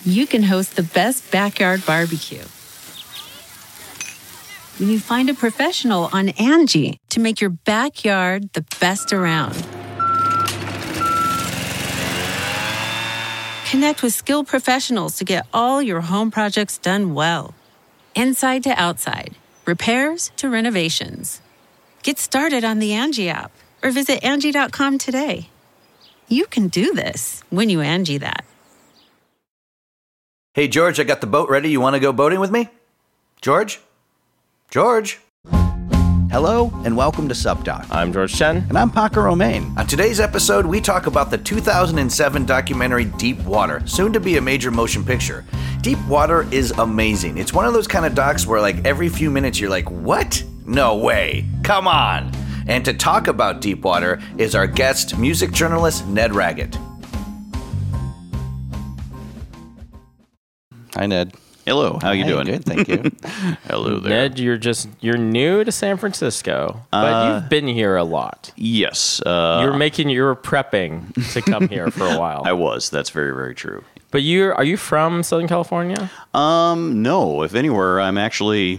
you can host the best backyard barbecue. When you find a professional on Angie to make your backyard the best around. Connect with skilled professionals to get all your home projects done well. Inside to outside, repairs to renovations. Get started on the Angie app or visit Angie.com today. You can do this when you Angie that. Hey, George, I got the boat ready. You want to go boating with me? George? George? Hello, and welcome to SupDoc. I'm George Chen. And I'm Paco Romaine. On today's episode, we talk about the 2007 documentary Deep Water, soon to be a major motion picture. Deep Water is amazing. It's one of those kind of docs where, like, every few minutes you're like, what? No way. Come on. And to talk about Deep Water is our guest, music journalist Ned Raggett. Hi, Ned. Hello, how you doing? Good, thank you. Hello there. Ned, you're new to San Francisco, but you've been here a lot. Yes. You were prepping to come here for a while. I was. That's very, very true. But are you from Southern California? No. If anywhere, I'm actually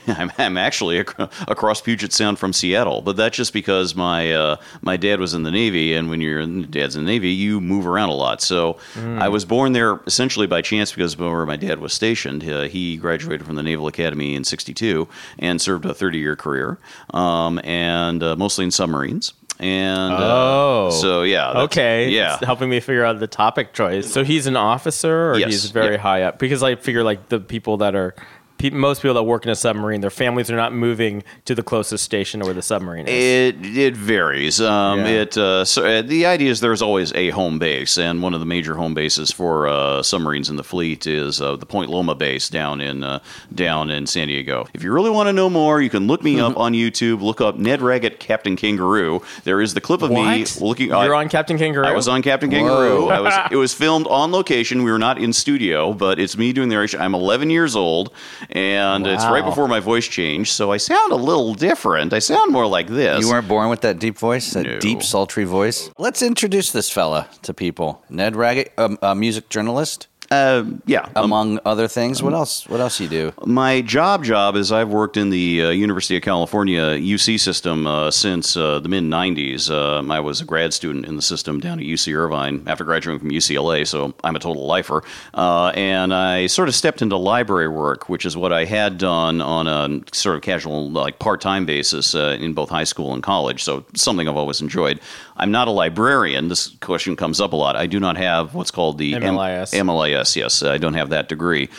across Puget Sound from Seattle. But that's just because my dad was in the Navy, and when dad's in the Navy, you move around a lot. So I was born there essentially by chance because where my dad was stationed, he graduated from the Naval Academy in '62 and served a 30-year career, and mostly in submarines. And so yeah, okay, yeah, it's helping me figure out the topic choice. So he's an officer, or yes, he's very high up? Because I figure like the people that are. Most people that work in a submarine, their families are not moving to the closest station where the submarine is. It varies. So the idea is there's always a home base, and one of the major home bases for submarines in the fleet is the Point Loma base down in San Diego. If you really want to know more, you can look me up on YouTube. Look up Ned Raggett, Captain Kangaroo. There is the clip of me looking. You're on Captain Kangaroo. I was on Captain Kangaroo. It was filmed on location. We were not in studio, but it's me doing the narration. I'm 11 years old. And It's right before my voice changed, so I sound a little different. I sound more like this. You weren't born with that deep voice, that No. deep, sultry voice? Let's introduce this fella to people. Ned Raggett, a music journalist. Yeah. Among other things, what else you do? My job is I've worked in the University of California UC system since the mid-'90s. I was a grad student in the system down at UC Irvine after graduating from UCLA, so I'm a total lifer. And I sort of stepped into library work, which is what I had done on a sort of casual, like part-time basis in both high school and college, so something I've always enjoyed. I'm not a librarian. This question comes up a lot. I do not have what's called the MLIS. Yes, I don't have that degree.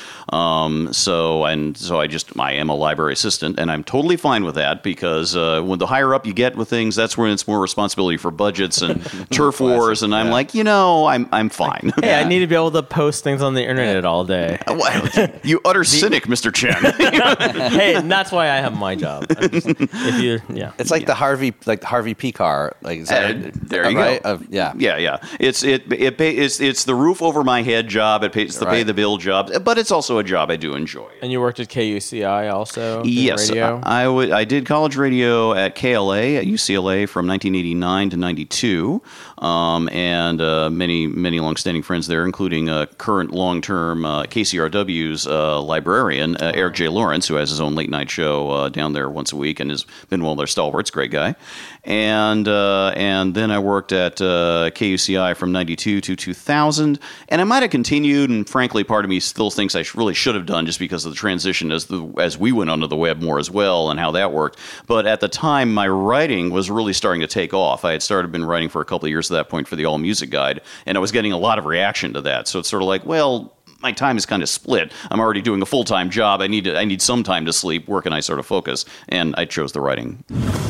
So I am a library assistant, and I'm totally fine with that because when the higher up you get with things, that's when it's more responsibility for budgets and turf wars. And I'm like, I'm fine. Hey, I need to be able to post things on the internet all day. You utter cynic, Mr. Chen. Hey, and that's why I have my job. It's like the Harvey P. car. Like there you go. Yeah. It's the roof over my head job. It pays to pay the bill job, but it's also a job I do enjoy. And you worked at KUCI also? Yes, radio? I did college radio at KLA at UCLA from 1989 to 92, and many longstanding friends there, including current long-term KCRW's librarian, Eric J. Lawrence, who has his own late-night show down there once a week and has been one of their stalwarts, great guy. And then I worked at KUCI from 92 to 2000, and I might have continued, and frankly, part of me still thinks I really should have done just because of the transition as we went onto the web more as well and how that worked. But at the time, my writing was really starting to take off. I had been writing for a couple of years at that point for the All Music Guide, and I was getting a lot of reaction to that. So it's sort of like, well, my time is kind of split. I'm already doing a full-time job. I need some time to sleep. Where can I sort of focus? And I chose the writing.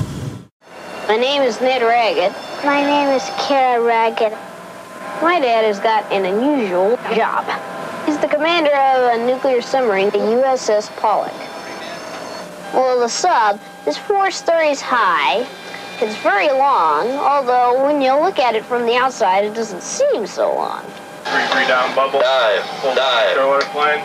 My name is Ned Raggett. My name is Kara Raggett. My dad has got an unusual job. He's the commander of a nuclear submarine, the USS Pollock. Well, the sub is 4 stories high. It's very long, although when you look at it from the outside, it doesn't seem so long. 3 down, bubble. Dive. Starwater planes.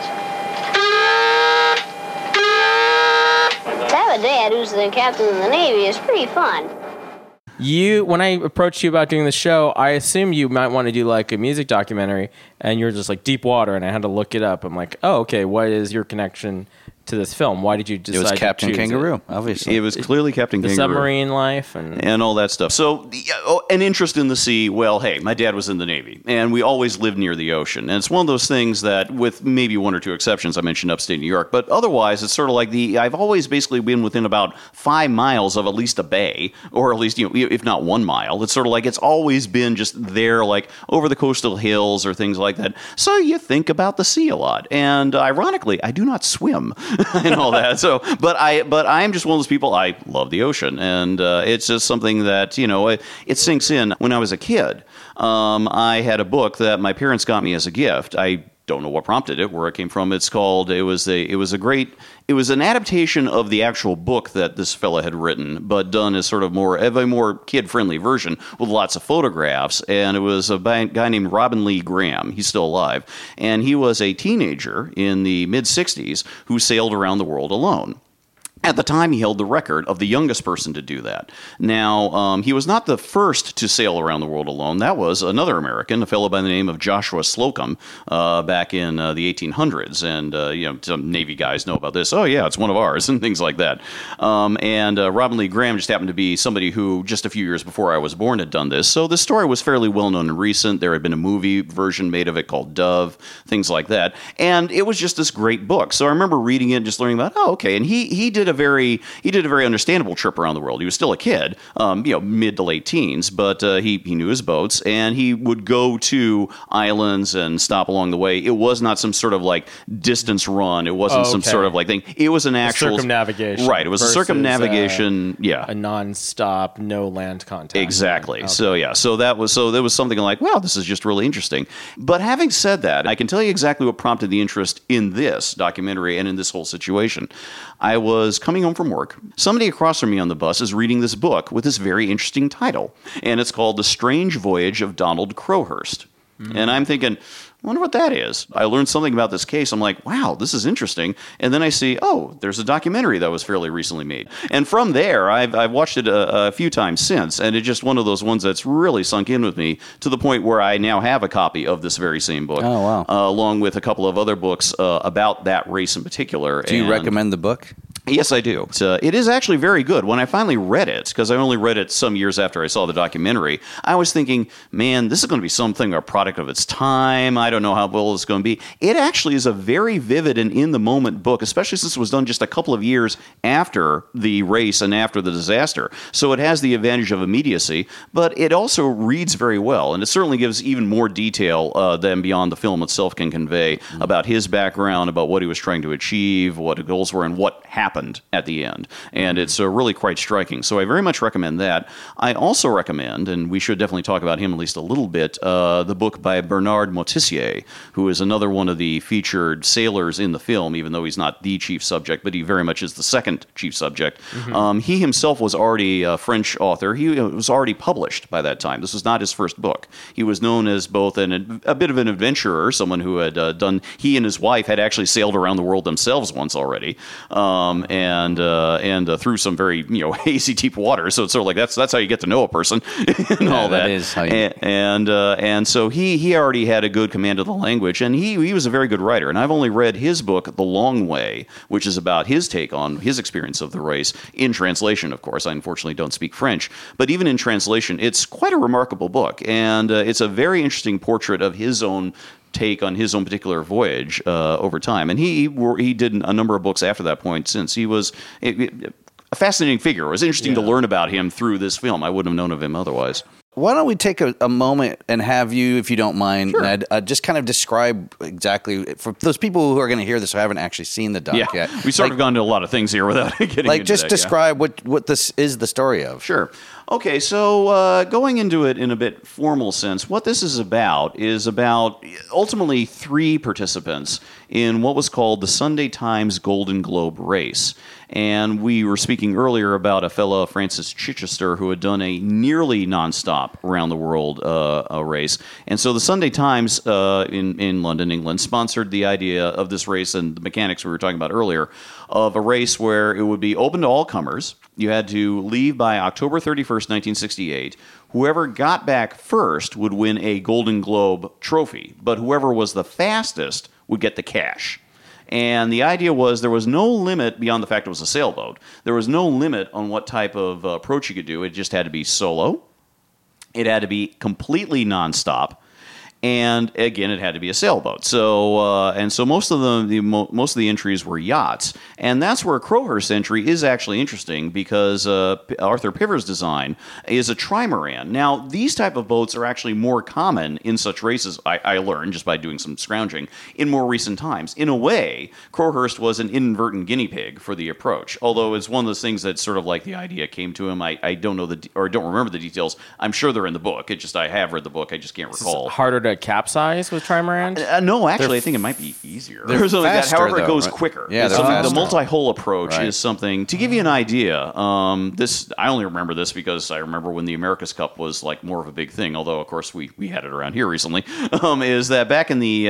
To have a dad who's the captain of the Navy is pretty fun. When I approached you about doing the show, I assumed you might want to do like a music documentary, and you're just like Deep Water, and I had to look it up. I'm like, oh, okay, what is your connection to this film? Why did you decide? It was Captain to choose Kangaroo, it? obviously. It was clearly Captain The Kangaroo. submarine life and all that stuff. So, an interest in the sea, well, hey, my dad was in the Navy, and we always lived near the ocean. And it's one of those things that, with maybe one or two exceptions, I mentioned upstate New York, but otherwise, it's sort of like I've always basically been within about 5 miles of at least a bay, or at least, if not 1 mile. It's sort of like it's always been just there, like over the coastal hills or things like that. So you think about the sea a lot. And ironically, I do not swim and all that. So, but I'm just one of those people. I love the ocean, and it's just something that it sinks in. When I was a kid, I had a book that my parents got me as a gift. I don't know what prompted it, where it came from. It's called. It was an adaptation of the actual book that this fella had written, but done as sort of a more kid-friendly version with lots of photographs. And it was a guy named Robin Lee Graham. He's still alive, and he was a teenager in the mid-'60s who sailed around the world alone. At the time, he held the record of the youngest person to do that. Now, he was not the first to sail around the world alone. That was another American, a fellow by the name of Joshua Slocum, back in the 1800s. And, some Navy guys know about this. Oh, yeah, it's one of ours, and things like that. Robin Lee Graham just happened to be somebody who, just a few years before I was born, had done this. So this story was fairly well-known and recent. There had been a movie version made of it called Dove, things like that. And it was just this great book. So I remember reading it and just learning about, and he did a very understandable trip around the world. He was still a kid, mid to late teens, but he knew his boats, and he would go to islands and stop along the way. It was not some sort of like distance run. It wasn't some sort of like thing. It was an actual circumnavigation. Right. It was a circumnavigation. A non-stop, no land contact. Exactly. Okay. So there was something like, wow, this is just really interesting. But having said that, I can tell you exactly what prompted the interest in this documentary and in this whole situation. I was coming home from work. Somebody across from me on the bus is reading this book with this very interesting title, and it's called The Strange Voyage of Donald Crowhurst. Mm-hmm. And I'm thinking, I wonder what that is. I learned something about this case. I'm like, wow, this is interesting. And then I see, there's a documentary that was fairly recently made. And from there, I've watched it a few times since, and it's just one of those ones that's really sunk in with me to the point where I now have a copy of this very same book. Oh, wow. Along with a couple of other books about that race in particular. Do you recommend the book? Yes, I do. It is actually very good. When I finally read it, because I only read it some years after I saw the documentary, I was thinking, man, this is going to be something, a product of its time. I don't know how well it's going to be. It actually is a very vivid and in-the-moment book, especially since it was done just a couple of years after the race and after the disaster. So it has the advantage of immediacy, but it also reads very well, and it certainly gives even more detail than beyond the film itself can convey about his background, about what he was trying to achieve, what his goals were, and what happened at the end. And it's really quite striking. So I very much recommend that. I also recommend, and we should definitely talk about him at least a little bit, the book by Bernard Moitessier, who is another one of the featured sailors in the film, even though he's not the chief subject, but he very much is the second chief subject. Mm-hmm. He himself was already a French author. He was already published by that time. This was not his first book. He was known as both a bit of an adventurer, someone who had he and his wife had actually sailed around the world themselves once already. And through some very hazy deep water, so it's sort of like that's how you get to know a person and all that. That is how you. And so he already had a good command of the language, and he was a very good writer. And I've only read his book, The Long Way, which is about his take on his experience of the race in translation. Of course, I unfortunately don't speak French, but even in translation, it's quite a remarkable book, and it's a very interesting portrait of his own take on his own particular voyage over time. And he did a number of books after that point, since he was a fascinating figure. It was interesting to learn about him through this film. I wouldn't have known of him otherwise. Why don't we take a moment and have you, if you don't mind, sure, Ned, just kind of describe exactly, for those people who are going to hear this who haven't actually seen the doc yet. We've sort of gone to a lot of things here without getting into just that, describe what this is the story of. Sure. Okay, so going into it in a bit formal sense, what this is about ultimately 3 participants in what was called the Sunday Times Golden Globe race. And we were speaking earlier about a fellow, Francis Chichester, who had done a nearly nonstop around the world race. And so the Sunday Times in London, England, sponsored the idea of this race and the mechanics we were talking about earlier of a race where it would be open to all comers. You had to leave by October 31st, 31st, 1968, whoever got back first would win a Golden Globe trophy, but whoever was the fastest would get the cash. And the idea was there was no limit beyond the fact it was a sailboat. There was no limit on what type of approach you could do. It just had to be solo. It had to be completely nonstop. And again, it had to be a sailboat. So most of the entries were yachts, and that's where Crowhurst's entry is actually interesting because Arthur Piver's design is a trimaran. Now, these type of boats are actually more common in such races. I learned just by doing some scrounging in more recent times. In a way, Crowhurst was an inadvertent guinea pig for the approach. Although it's one of those things that sort of like the idea came to him. I don't know don't remember the details. I'm sure they're in the book. I have read the book. I just can't recall. Harder to capsize with trimarans? No, actually, I think it might be easier. They're faster, however, it goes right? quicker. Yeah, they're so faster. the multi-hull approach Right. is something to give you an idea. I only remember this because I remember when the America's Cup was like more of a big thing. Although, of course, we had it around here recently. Is that back in the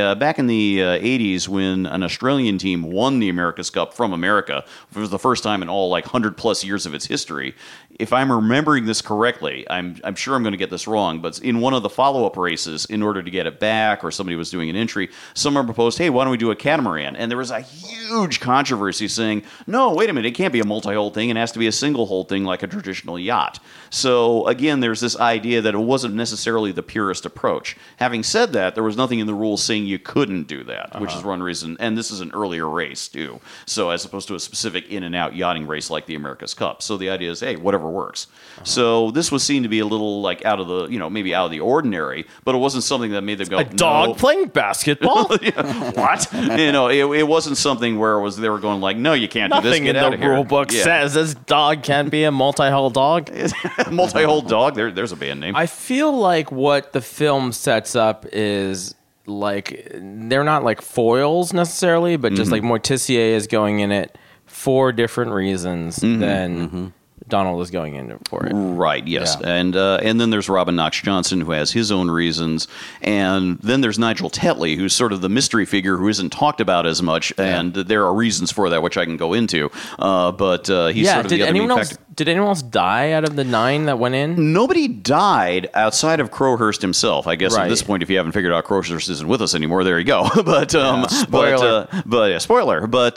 80s when an Australian team won the America's Cup from America? It was the first time in all like 100+ years of its history. If I'm remembering this correctly, I'm sure I'm going to get this wrong, but in one of the follow-up races, in order to get it back, or somebody was doing an entry, someone proposed, hey, why don't we do a catamaran? And there was a huge controversy saying, no, wait a minute, it can't be a multi-hull thing, it has to be a single-hull thing like a traditional yacht. So, again, there's this idea that it wasn't necessarily the purest approach. Having said that, there was nothing in the rules saying you couldn't do that, which is one reason, and this is an earlier race, too, so as opposed to a specific in-and-out yachting race like the America's Cup. So the idea is, hey, whatever works. So this was seen to be a little like out of the, maybe out of the ordinary, but it wasn't something that made them go, A dog playing basketball? what? It wasn't something where they were going like, no, you can't do this. Nothing Get in out the of here. rule book says this dog can't be a multi-hull dog. Multi-hull dog. There's a band name. I feel like what the film sets up is like they're not like foils necessarily, but just like Morticia is going in it for different reasons than Donald is going in for it. Right, yes. Yeah. And then there's Robin Knox Johnson, who has his own reasons. And then there's Nigel Tetley, who's sort of the mystery figure who isn't talked about as much. Yeah. And there are reasons for that, which I can go into. But he's sort of the other main factor. Did anyone else die out of the 9 that went in? Nobody died outside of Crowhurst himself. I guess Right. at this point, if you haven't figured out Crowhurst isn't with us anymore, there you go. But Spoiler. spoiler. But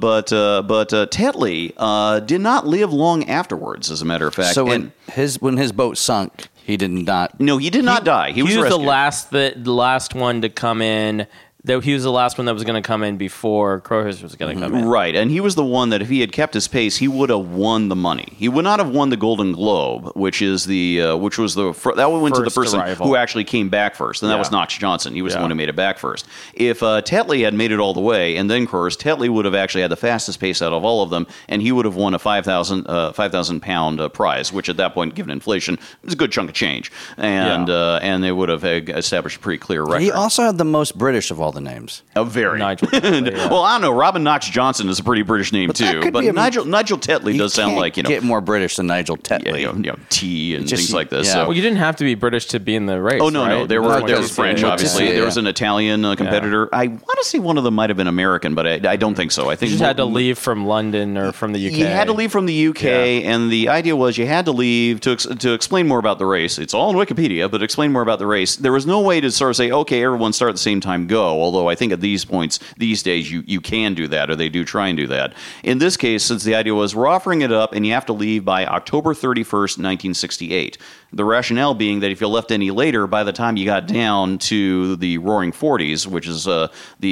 Tetley did not live long afterwards. As a matter of fact, So when his boat sunk, he did not. no, he did not die. He was rescued. the last one to come in. He was the last one that was going to come in before Crowhurst was going to come in. Right, and he was the one that if he had kept his pace, he would have won the money. He would not have won the Golden Globe, which was that went to the First person arrival. who actually came back first, and that Yeah. was Knox Johnson. He was the one who made it back first. If Tetley had made it all the way, and then Crowhurst, Tetley would have actually had the fastest pace out of all of them, and he would have won a 5,000 pound prize, which at that point, given inflation, was a good chunk of change, and they would have established a pretty clear record. He also had the most British of all the names. Very. Nigel Tetley, yeah. Well, I don't know. Robin Knox Johnson is a pretty British name But that too. could But be a- Nigel Tetley does sound can't like get more British than Nigel Tetley. tea and Just- things like this. yeah. So. Well, you didn't have to be British to be in the race. Oh no, right? there That's was what French, you obviously. Yeah. There was an Italian competitor. I want to say one of them might have been American, but I don't think so. I think You just had to leave from London or from the UK. You had to leave from the UK, and the idea was you had to leave to explain more about the race. It's all in Wikipedia, but explain more about the race. There was no way to sort of say, okay, everyone start at the same time, go. Although I think at these points, these days, you can do that, or they do try and do that. In this case, since the idea was we're offering it up, and you have to leave by October 31st, 1968. The rationale being that if you left any later, by the time you got down to the Roaring Forties, which is around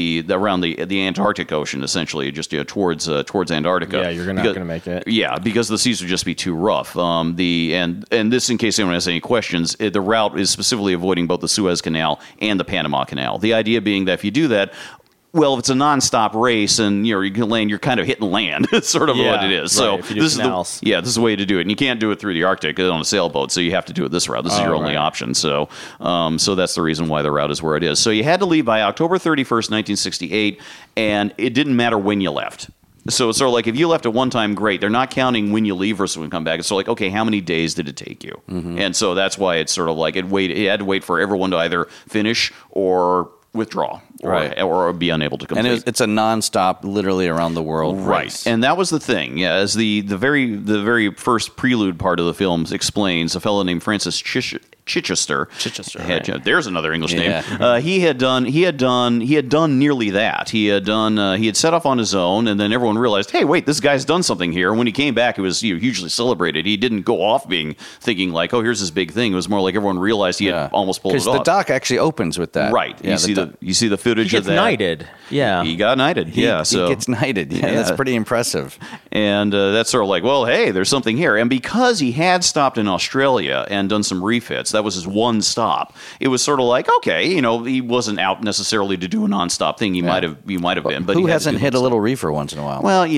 the Antarctic Ocean, essentially, just towards Antarctica. Yeah, you're not going to make it. Yeah, because the seas would just be too rough. And this, in case anyone has any questions, the route is specifically avoiding both the Suez Canal and the Panama Canal. The idea being that if you do that, well, if it's a nonstop race and you can land, you're kind of hitting land. It's sort of what it is. right, So if you do this canals. this is the way to do it. And you can't do it through the Arctic on a sailboat, so you have to do it this route. This is your only right. option. So that's the reason why the route is where it is. So you had to leave by October 31st, 1968, and it didn't matter when you left. So it's sort of like if you left at one time, great. They're not counting when you leave versus when you come back. It's sort of like, okay, how many days did it take you? And so that's why it's sort of like it had to wait for everyone to either finish or withdraw Right. or be unable to complete. And it's a nonstop, literally around the world race. And that was the thing. Yeah, as the very first prelude part of the film explains, a fellow named Francis Chichester. Right. There's another English name. Yeah. He had done nearly that. He had set off on his own, and then everyone realized, hey, wait, this guy's done something here. And when he came back, it was hugely celebrated. He didn't go off thinking like, oh, here's this big thing. It was more like everyone realized he had almost pulled it off. Because the doc actually opens with that. Right. Yeah, you see the footage He of gets that. knighted. Yeah. He got knighted. He gets knighted. Yeah, that's pretty impressive. And that's sort of like, well, hey, there's something here. And because he had stopped in Australia and done some refits, that was his one stop. It was sort of like, okay, he wasn't out necessarily to do a nonstop thing. He might have been, but who he hasn't hit a little reefer once in a while? Well,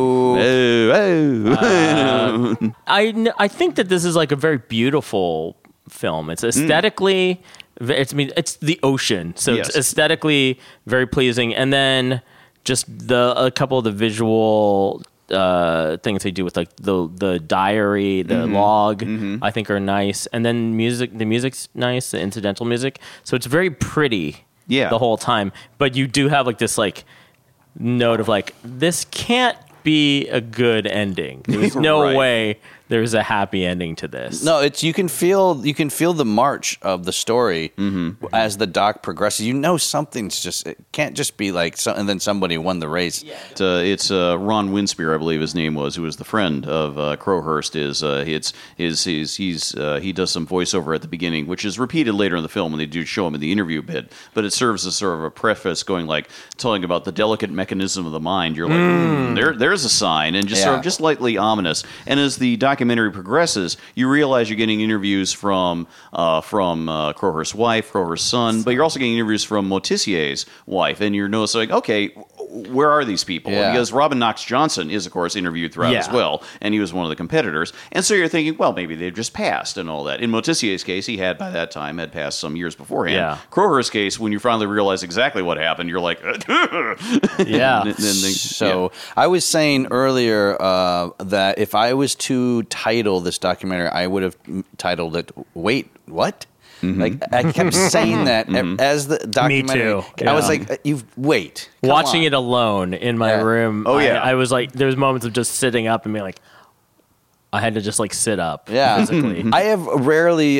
I think that this is like a very beautiful film. It's aesthetically, it's the ocean, so Yes. it's aesthetically very pleasing. And then just a couple of the visual things they do with like the diary, the log, I think are nice. And then the music's nice, the incidental music. So it's very pretty the whole time. But you do have like this like note of like, this can't be a good ending. There's no Right. way there's a happy ending to this. No, it's you can feel the march of the story as the doc progresses. Something's it can't just be like and then somebody won the race. It's Ron Winspear, I believe his name was, who was the friend of Crowhurst. He does some voiceover at the beginning, which is repeated later in the film when they do show him in the interview bit. But it serves as sort of a preface, telling about the delicate mechanism of the mind. You're like, there's a sign, and just sort of just lightly ominous. And as the documentary progresses, you realize you're getting interviews from Crowhurst's wife, Crowhurst's son, but you're also getting interviews from Motissier's wife, and you're noticing, okay, where are these people? Yeah. Because Robin Knox Johnson is, of course, interviewed throughout as well, and he was one of the competitors. And so you're thinking, well, maybe they've just passed and all that. In Motissier's case, he had, by that time, had passed some years beforehand. Yeah. Crowhurst's case, when you finally realize exactly what happened, you're like, Yeah. I was saying earlier that if I was to title this documentary, I would have titled it "Wait, What?" Like I kept saying that as the documentary. Me too. I was like, "You wait." Come Watching on. it alone in my room. Oh, yeah. I was like, there was moments of just sitting up and being like, I had to just like sit up. Yeah, physically. I have rarely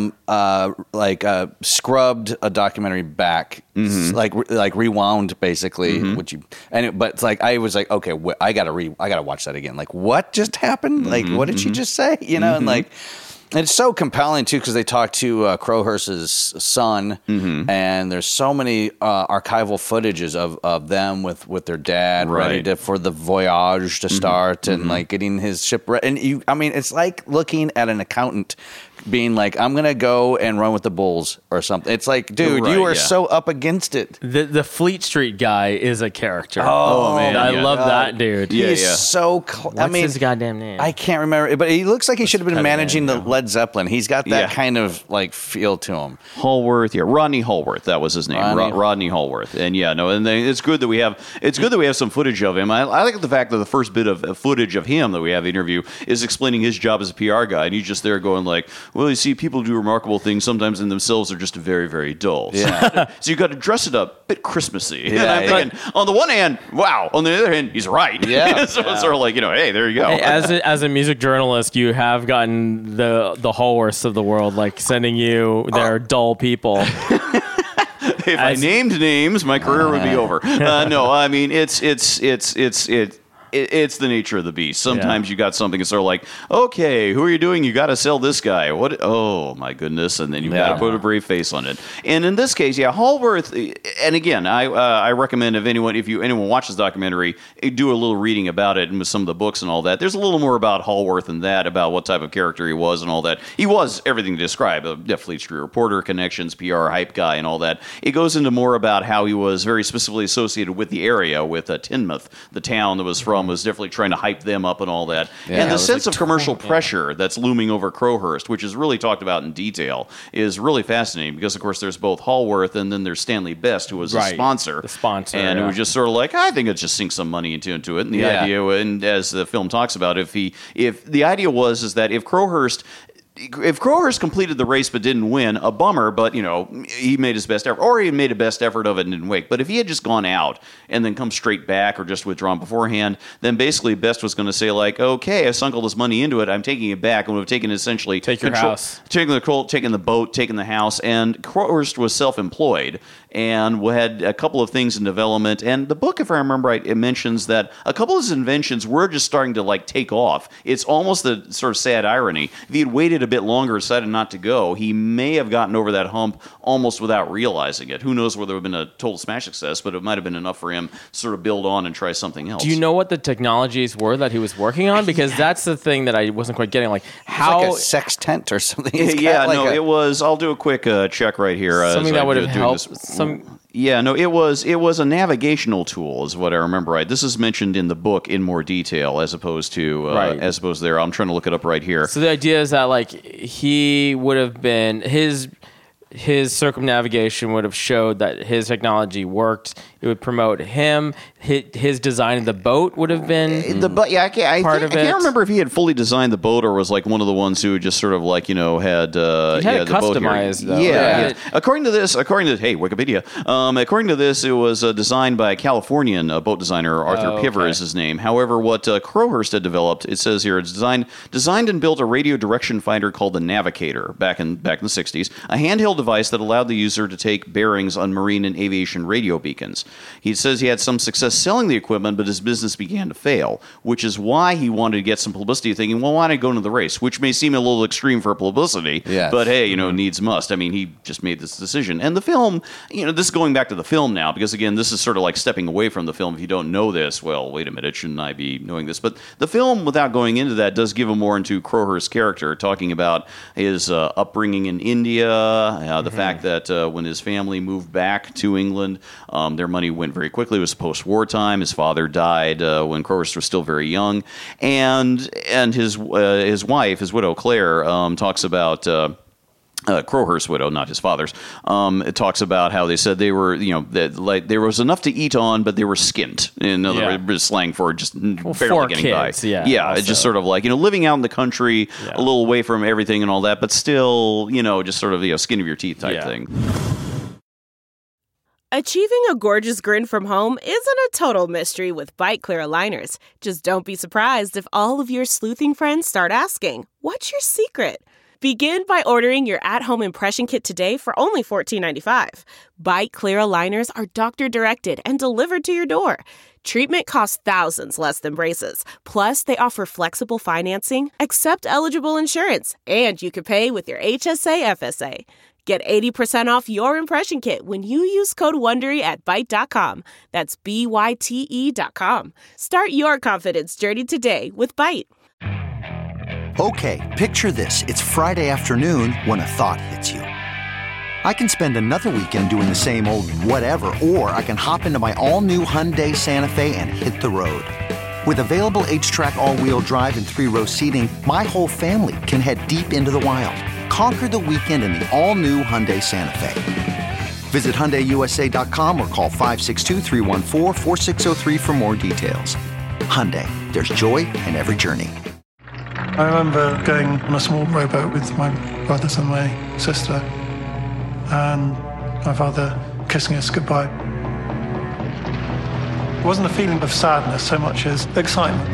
scrubbed a documentary back, like rewound basically. But it's like I was like, okay, I gotta watch that again. Like, what just happened? Like, what did she just say? And like. It's so compelling too because they talk to Crowhurst's son, and there's so many archival footages of them with their dad ready for the voyage to start, and like getting his ship ready. And it's like looking at an accountant being like, I'm gonna go and run with the bulls or something. It's like, dude, you are so up against it. The Fleet Street guy is a character. Oh, man, I love that dude. He's so. What's his goddamn name? I can't remember, but he looks like he should have been managing the Led Zeppelin. He's got that kind of like feel to him. Hallworth, Rodney Hallworth, that was his name, Rodney Hallworth, and it's good that we have some footage of him. I like the fact that the first bit of footage of him that we have the interview is explaining his job as a PR guy, and he's just there going like, well, you see, people do remarkable things. Sometimes in themselves are just very, very dull. Yeah. So you got to dress it up a bit Christmassy. And I'm thinking, on the one hand, wow. On the other hand, he's right. Yeah. So it's sort of like, hey, there you go. Hey, as a music journalist, you have gotten the Hallworths of the world like sending you their dull people. If I named names, my career would be over. No, I mean it's the nature of the beast. Sometimes you got something that's sort of like, okay, who are you doing? You got to sell this guy. What? Oh my goodness! And then you got to put a brave face on it. And in this case, Hallworth. And again, I recommend if anyone watches the documentary, do a little reading about it and with some of the books and all that. There's a little more about Hallworth than that, about what type of character he was and all that. He was everything to describe: a Fleet Street reporter, connections, PR hype guy, and all that. It goes into more about how he was very specifically associated with the area, with Teignmouth, the town that was from. Was definitely trying to hype them up and all that. And the sense of commercial pressure that's looming over Crowhurst, which is really talked about in detail, is really fascinating because, of course, there's both Hallworth and then there's Stanley Best, who was a sponsor. The sponsor. And it was just sort of like, I think it's just sink some money into it. And the idea, and as the film talks about, if the idea was that if Crowhurst if Crowhurst completed the race but didn't win, a bummer, but, he made his best effort, or he made a best effort of it and didn't wait. But if he had just gone out and then come straight back or just withdrawn beforehand, then basically Best was going to say, like, okay, I sunk all this money into it, I'm taking it back, and would have taken essentially... Take your house. Taking the boat, taking the house, and Crowhurst was self-employed and had a couple of things in development. And the book, if I remember right, it mentions that a couple of his inventions were just starting to, like, take off. It's almost a sort of sad irony. If he had waited a bit longer, decided not to go, he may have gotten over that hump almost without realizing it. Who knows whether it would have been a total smash success, but it might have been enough for him to sort of build on and try something else. Do you know what the technologies were that he was working on? Because that's the thing that I wasn't quite getting. Like, how... It's like a sextant or something. It was... I'll do a quick check right here. Something that would have helped... It was a navigational tool, is what I remember right. This is mentioned in the book in more detail, as opposed to there. I'm trying to look it up right here. So the idea is that, like, he would have been his circumnavigation would have showed that his technology worked. It would promote him. His design of the boat would have been I can't remember if he had fully designed the boat or was like one of the ones who just sort of like had it the customized boat though. Yeah. According to Wikipedia, according to this, it was designed by a Californian boat designer, Arthur Piver is his name. However, what Crowhurst had developed, it says here, it's designed and built a radio direction finder called the Navigator back in the 60s, a handheld device that allowed the user to take bearings on marine and aviation radio beacons. He says he had some success selling the equipment, but his business began to fail, which is why he wanted to get some publicity, thinking, well, why not go into the race? Which may seem a little extreme for publicity, but hey, needs must. I mean, he just made this decision. And the film, this is going back to the film now, because again, this is sort of like stepping away from the film. If you don't know this, well, wait a minute, shouldn't I be knowing this? But the film, without going into that, does give a more into Crowhurst's character, talking about his upbringing in India, the fact that when his family moved back to England, their money went very quickly. It was post-war time. His father died when Crowhurst was still very young, and his wife, his widow Claire, talks about. Crowhurst's widow, not his father's, it talks about how they said they were, there was enough to eat on, but they were skint. In other words, slang for just barely getting kids, by. Yeah, it's just sort of like, living out in the country, a little away from everything and all that, but still, just sort of, skin of your teeth type thing. Achieving a gorgeous grin from home isn't a total mystery with Byte Clear aligners. Just don't be surprised if all of your sleuthing friends start asking, "What's your secret?" Begin by ordering your at-home impression kit today for only $14.95. Byte Clear aligners are doctor-directed and delivered to your door. Treatment costs thousands less than braces. Plus, they offer flexible financing, accept eligible insurance, and you can pay with your HSA FSA. Get 80% off your impression kit when you use code WONDERY at Byte.com. That's BYTE.com. Start your confidence journey today with Byte. Okay, picture this. It's Friday afternoon when a thought hits you. I can spend another weekend doing the same old whatever, or I can hop into my all-new Hyundai Santa Fe and hit the road. With available H-Track all-wheel drive and 3-row seating, my whole family can head deep into the wild. Conquer the weekend in the all-new Hyundai Santa Fe. Visit HyundaiUSA.com or call 562-314-4603 for more details. Hyundai, there's joy in every journey. I remember going on a small rowboat with my brothers and my sister, and my father kissing us goodbye. It wasn't a feeling of sadness so much as excitement.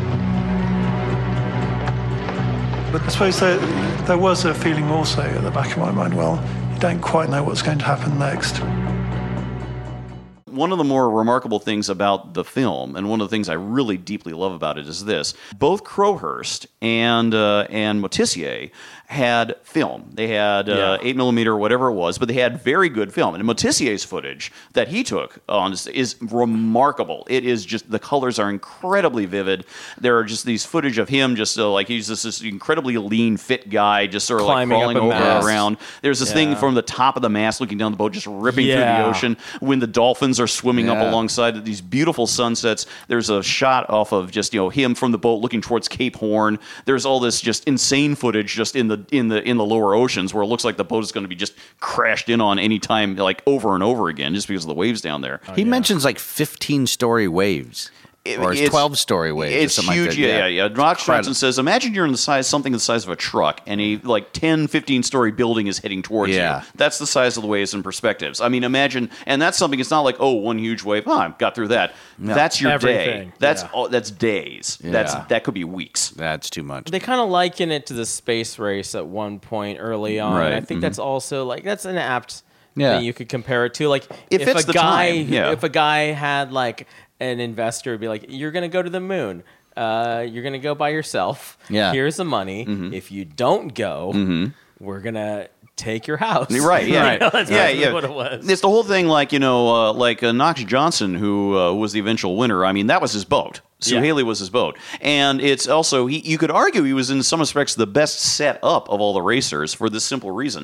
But I suppose there was a feeling also at the back of my mind, well, you don't quite know what's going to happen next. One of the more remarkable things about the film, and one of the things I really deeply love about it, is this. Both Crowhurst and Moitessier had film. They had 8mm or whatever it was, but they had very good film. And Moitessier's footage that he took on is remarkable. It is just, the colors are incredibly vivid. There are just these footage of him just like he's just this incredibly lean, fit guy just sort of climbing like crawling over mast. around. There's this thing from the top of the mast looking down the boat, just ripping through the ocean when the dolphins are swimming up alongside these beautiful sunsets. There's a shot off of just him from the boat looking towards Cape Horn. There's all this just insane footage just in the lower oceans where it looks like the boat is going to be just crashed in on any time, like over and over again, just because of the waves down there. He mentions like 15-story waves. or his 12-story wage. It's or something huge. Like that. Yeah. Knox Johnson says, imagine you're in something the size of a truck, and a 10, 15-story building is heading towards you. That's the size of the waves and perspectives. I mean, imagine, and that's something. It's not like, oh, one huge wave. Oh, I got through that. No. That's your day. That's days. Yeah. That could be weeks. That's too much. They kind of liken it to the space race at one point early on. Right. I think that's also that's an apt thing you could compare it to. Like if a guy had like an investor would be like, you're going to go to the moon. You're going to go by yourself. Yeah. Here's the money. Mm-hmm. If you don't go, we're going to take your house. Right, yeah. That's what it was. It's the whole thing like Knox Johnson, who was the eventual winner. I mean, that was his boat. Sue Haley was his boat. And it's also, you could argue he was in some respects the best set up of all the racers for this simple reason.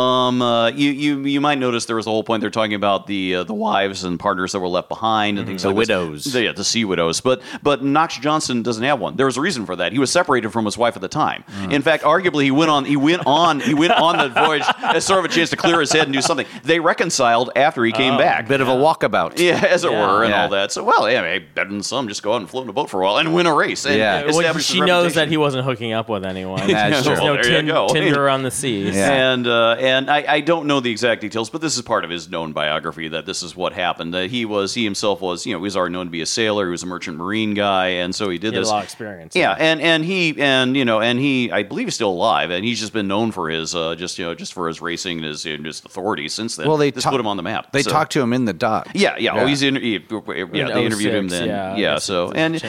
You might notice there was a whole point they're talking about the wives and partners that were left behind and things like widows. The sea widows. But Knox Johnson doesn't have one. There was a reason for that. He was separated from his wife at the time. In fact, arguably he went on the voyage as sort of a chance to clear his head and do something. They reconciled after he came back. A bit of a walkabout. Yeah, as it were, and all that. So, better than some, just go out and float in a boat for a while and win a race. And she knows that he wasn't hooking up with anyone. There's no Tinder on the seas. Yeah. And I don't know the exact details, but this is part of his known biography that this is what happened. That he himself was, he was already known to be a sailor. He was a merchant marine guy, and so he did this. Had a lot of experience. Yeah, and he, I believe, he's still alive, and he's just been known for his just for his racing and his authority since then. Well, they put him on the map. They talked to him in the dock. Yeah. Oh, they interviewed him then. Yeah. So and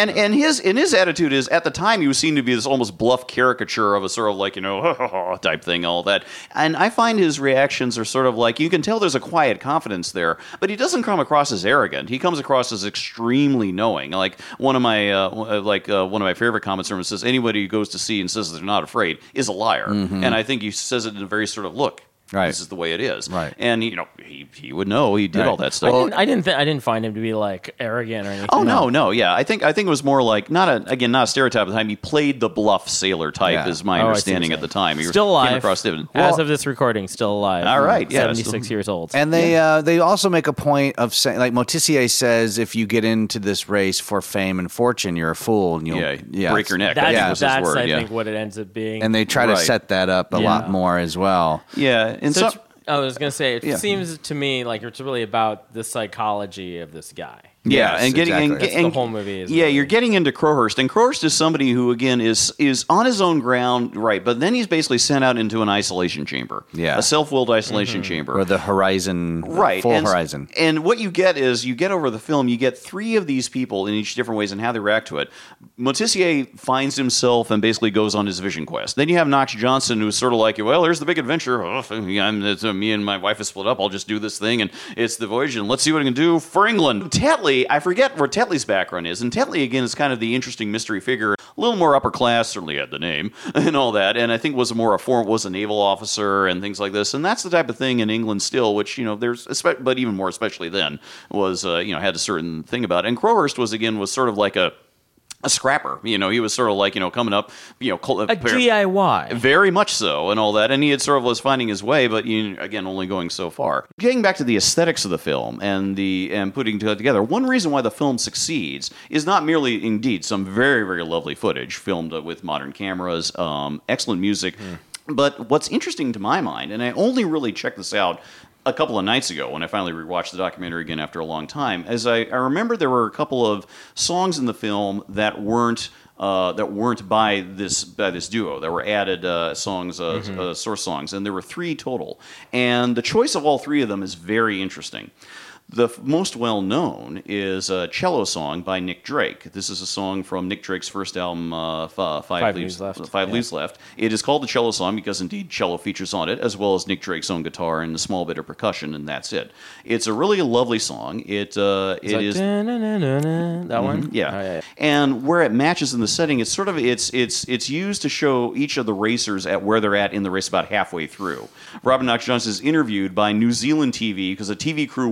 his attitude is, at the time he was seen to be this almost bluff caricature of a sort of type thing, all that. And I find his reactions are sort of like, you can tell there's a quiet confidence there, but he doesn't come across as arrogant. He comes across as extremely knowing. Like one of my favorite comments from him says, anybody who goes to sea and says they're not afraid is a liar. Mm-hmm. And I think he says it in a very sort of look. Right. This is the way it is. Right. And he would know. He did all that stuff. Well, I didn't find him to be like arrogant or anything. Oh no. Yeah, I think it was more like not a stereotype at the time. He played the bluff sailor type, is my understanding at the time. He still alive. Came across as of this recording, still alive. All right. Yeah. 76 years old. And they also make a point of saying, like Motissier says, if you get into this race for fame and fortune, you're a fool and you'll break your neck. That's I think what it ends up being. And they try to set that up a lot more as well. Yeah. And so I was going to say, it seems to me like it's really about the psychology of this guy. Yeah, and the whole movie is. Yeah, you're getting into Crowhurst, and Crowhurst is somebody who again is on his own ground, right? But then he's basically sent out into an isolation chamber, a self-willed isolation chamber, or the horizon, full horizon. And what you get is over the film, you get three of these people in each different ways and how they react to it. Motissier finds himself and basically goes on his vision quest. Then you have Knox Johnson, who's sort of like, well, here's the big adventure. Me and my wife have split up. I'll just do this thing, and it's the voyage, and let's see what I can do for England. Tetley. I forget where Tetley's background is, and Tetley again is kind of the interesting mystery figure, a little more upper class, certainly had the name and all that, and I think was a naval officer and things like this, and that's the type of thing in England still, which there's, but even more especially then was had a certain thing about it. And Crowhurst was sort of like a scrapper, he was sort of like, coming up, a DIY. Very much so, and all that, and he had sort of was finding his way, but again, only going so far. Getting back to the aesthetics of the film and putting it together, one reason why the film succeeds is not merely, indeed, some very, very lovely footage filmed with modern cameras, excellent music, but what's interesting to my mind, and I only really checked this out a couple of nights ago when I finally rewatched the documentary again after a long time, as I remember there were a couple of songs in the film that weren't by this duo. There were added songs, source songs, and there were 3 total. And the choice of all 3 of them is very interesting. The most well-known is a cello song by Nick Drake. This is a song from Nick Drake's first album, Five Leaves Left. It is called the cello song because, indeed, cello features on it, as well as Nick Drake's own guitar and a small bit of percussion, and that's it. It's a really lovely song. It is... That one? Yeah. Oh, yeah. And where it matches in the setting, it's sort of it's used to show each of the racers at where they're at in the race about halfway through. Robin Knox Johnson is interviewed by New Zealand TV because a TV crew went out there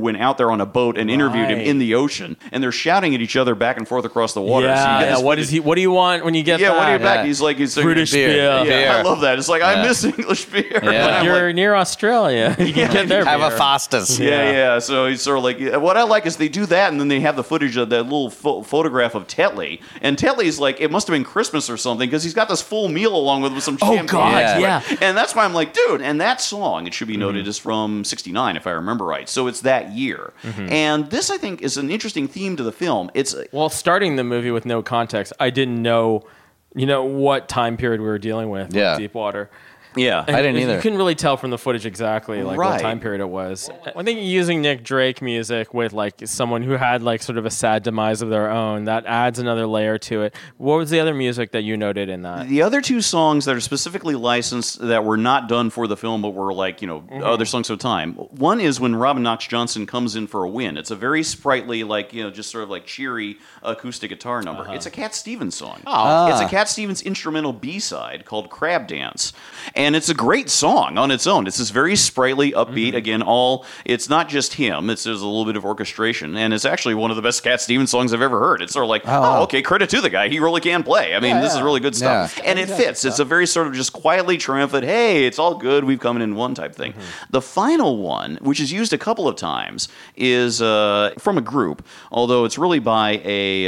there on a boat and interviewed him in the ocean, and they're shouting at each other back and forth across the water. Yeah, so what do you want when you get back? Yeah, when you get back, he's like, British beer. Yeah, I love that. It's like, I miss English beer. Yeah. You're near Australia. You can get there. Have a Foster's. Yeah. So he's sort of like, what I like is they do that, and then they have the footage of that little photograph of Tetley. And Tetley's like, it must have been Christmas or something, because he's got this full meal along with some champagne. Oh, God, yeah. And that's why I'm like, dude, and that song, it should be noted, is from 1969, if I remember right. So it's that year. And this, I think, is an interesting theme to the film. Well, starting the movie with no context, I didn't know, what time period we were dealing with Deepwater. Yeah, and I didn't either. You couldn't really tell from the footage exactly what time period it was. I think using Nick Drake music with someone who had sort of a sad demise of their own, that adds another layer to it. What was the other music that you noted in that? The other two songs that are specifically licensed that were not done for the film but were other songs of time. One is when Robin Knox Johnson comes in for a win. It's a very sprightly, just sort of cheery acoustic guitar number. It's a Cat Stevens song. It's a Cat Stevens instrumental B-side called Crab Dance. And it's a great song on its own. It's this very sprightly, upbeat, again, it's not just him. There's a little bit of orchestration, and it's actually one of the best Cat Stevens songs I've ever heard. It's sort of like, okay, credit to the guy. He really can play. I mean, this is really good stuff. And it fits. It's a very sort of just quietly triumphant, hey, it's all good, we've come in one type thing. The final one, which is used a couple of times, is from a group, although it's really by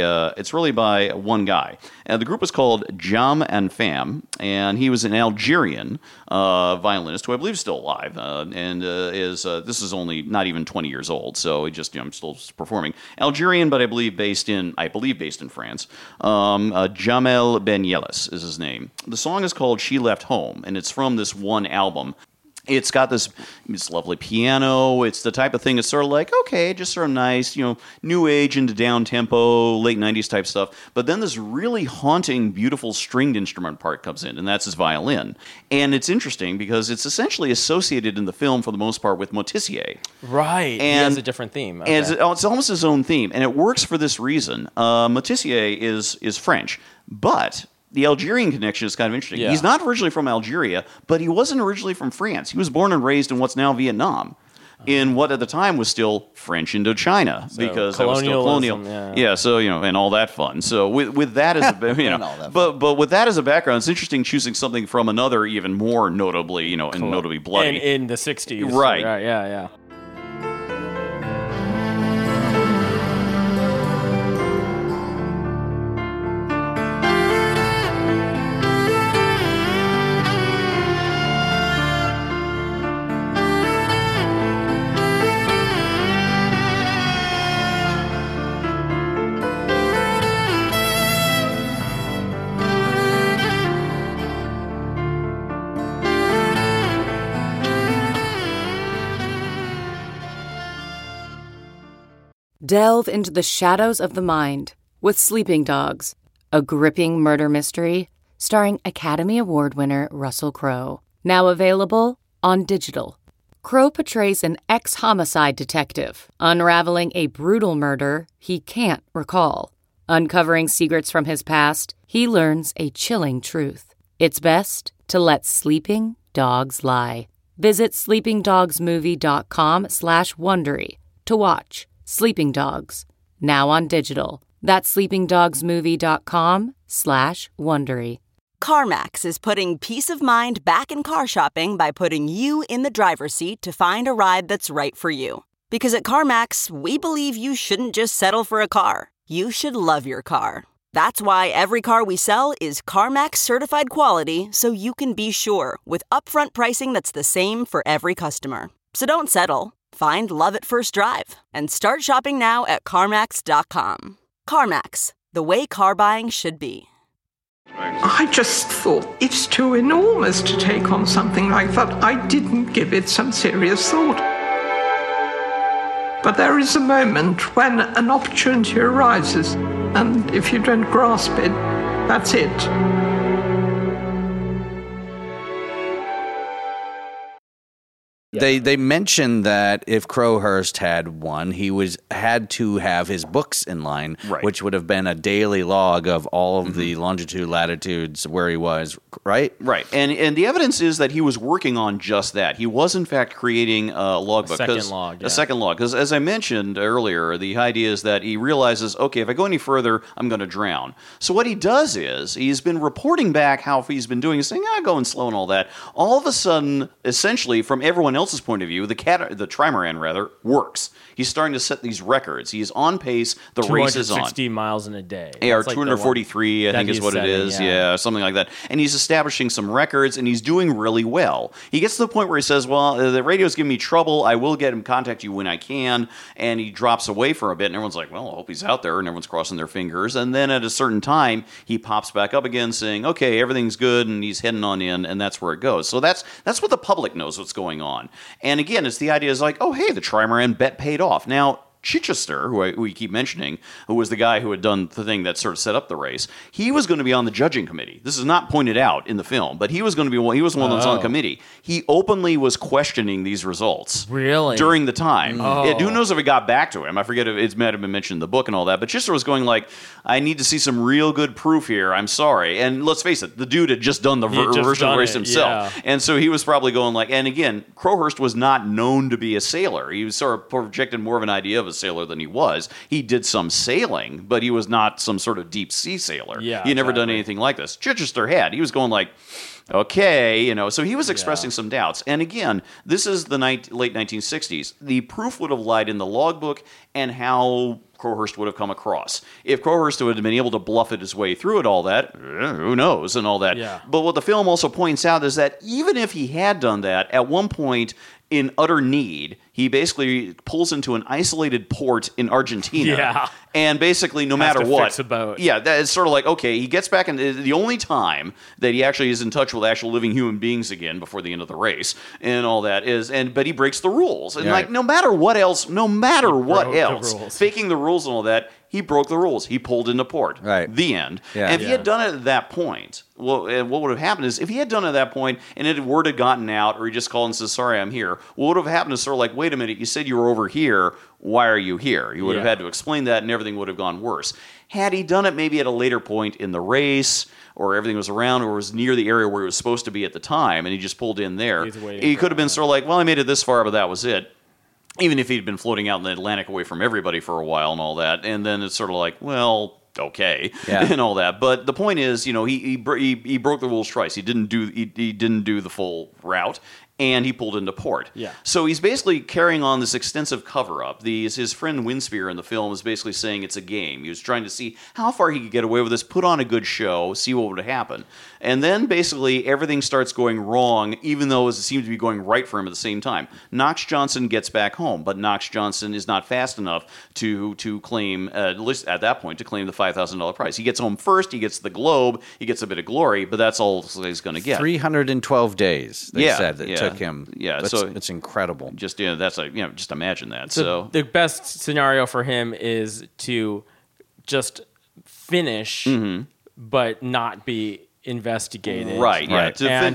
one guy. The group was called Jam and Fam, and he was an Algerian violinist who I believe is still alive, and this is only not even 20 years old, so he just still performing. Algerian, but I believe based in France. Jamel Ben Yelis is his name. The song is called "She Left Home," and it's from this one album. It's got this lovely piano. It's the type of thing that's sort of like, okay, just sort of nice, new age into down-tempo, late 90s type stuff. But then this really haunting, beautiful stringed instrument part comes in, and that's his violin. And it's interesting because it's essentially associated in the film, for the most part, with Motissier. Right. And he has a different theme. Okay. And it's almost his own theme. And it works for this reason. Motissier is French, but the Algerian connection is kind of interesting. Yeah. He's not originally from Algeria, but he wasn't originally from France. He was born and raised in what's now Vietnam, in what at the time was still French Indochina, because that was still colonial. Yeah, so and all that fun. So with that as a but with that as a background, it's interesting choosing something from another even more notably and notably bloody in the 60s. Right. Yeah. Delve into the shadows of the mind with Sleeping Dogs, a gripping murder mystery starring Academy Award winner Russell Crowe. Now available on digital. Crowe portrays an ex-homicide detective unraveling a brutal murder he can't recall. Uncovering secrets from his past, he learns a chilling truth. It's best to let sleeping dogs lie. Visit sleepingdogsmovie.com/Wondery to watch Sleeping Dogs, now on digital. That's sleepingdogsmovie.com/Wondery. CarMax is putting peace of mind back in car shopping by putting you in the driver's seat to find a ride that's right for you. Because at CarMax, we believe you shouldn't just settle for a car. You should love your car. That's why every car we sell is CarMax certified quality, so you can be sure with upfront pricing that's the same for every customer. So don't settle. Find love at first drive and start shopping now at CarMax.com. CarMax, the way car buying should be. I just thought it's too enormous to take on something like that. I didn't give it some serious thought. But there is a moment when an opportunity arises, and if you don't grasp it, that's it. They mentioned that if Crowhurst had won, he had to have his books in line, which would have been a daily log of all of the longitude, latitudes where he was, right? Right. And the evidence is that he was working on just that. He was, in fact, creating a logbook. A second log. Because as I mentioned earlier, the idea is that he realizes, okay, if I go any further, I'm going to drown. So what he does is, he's been reporting back how he's been doing, saying, going slow and all that. All of a sudden, essentially, from everyone else's point of view, the trimaran, works. He's starting to set these records. He's on pace. The race is on. 260 miles in a day. Or 243, I think is what it is. Yeah, something like that. And he's establishing some records, and he's doing really well. He gets to the point where he says, well, the radio's giving me trouble. I will get him contact you when I can. And he drops away for a bit, and everyone's like, well, I hope he's out there. And everyone's crossing their fingers. And then at a certain time, he pops back up again saying, okay, everything's good, and he's heading on in, and that's where it goes. So that's what the public knows what's going on. And again, it's the idea is like, oh, hey, the trimaran bet paid off. Now, Chichester, who we keep mentioning, who was the guy who had done the thing that sort of set up the race, he was going to be on the judging committee. This is not pointed out in the film, but he was going to be he was one that's on the committee. He openly was questioning these results. Really? During the time. Who knows if it got back to him? I forget if it might have been mentioned in the book and all that, but Chichester was going like, I need to see some real good proof here. I'm sorry. And let's face it, the dude had just done the version of the race himself. Yeah. And so he was probably going like, and again, Crowhurst was not known to be a sailor. He was sort of projected more of an idea of a sailor than he was. He did some sailing, but he was not some sort of deep sea sailor. He had never done anything like this. Chichester had. He was going like, okay, so he was expressing some doubts. And again, this is the late 1960s. The proof would have lied in the logbook and how Crowhurst would have come across. If Crowhurst would have been able to bluff it his way through it, all that, who knows, and all that. Yeah. But what the film also points out is that even if he had done that, at one point, in utter need, he basically pulls into an isolated port in Argentina. Yeah. And basically, no matter what. Fix a boat. Yeah, it's sort of like, okay, he gets back, and the only time that he actually is in touch with actual living human beings again before the end of the race and all that is, but he breaks the rules. And like, no matter what else, faking the rules and all that, he broke the rules. He pulled into port. Right. The end. Yeah. And if he had done it at that point, well, what would have happened is if he had done it at that point and it word had gotten out, or he just called and said, sorry, I'm here, what would have happened is sort of like, wait a minute, you said you were over here. Why are you here? You would have had to explain that, and everything would have gone worse. Had he done it maybe at a later point in the race, or everything was around, or was near the area where he was supposed to be at the time, and he just pulled in there, he could have been sort of like, well, I made it this far, but that was it. Even if he'd been floating out in the Atlantic away from everybody for a while and all that, and then it's sort of like, well, okay, and all that. But the point is, he broke the rules twice. He didn't do the full route, and he pulled into port. Yeah. So he's basically carrying on this extensive cover-up. His friend Winspear in the film is basically saying it's a game. He was trying to see how far he could get away with this, put on a good show, see what would happen. And then basically everything starts going wrong, even though it seems to be going right for him at the same time. Knox Johnson gets back home, but Knox Johnson is not fast enough to claim, at least at that point, to claim the $5,000 prize. He gets home first, he gets the globe, he gets a bit of glory, but that's all he's going to get. 312 days, they said, that took him. Yeah, so it's incredible. Just that's like, just imagine that. So the best scenario for him is to just finish, but not be investigated, right? Yeah,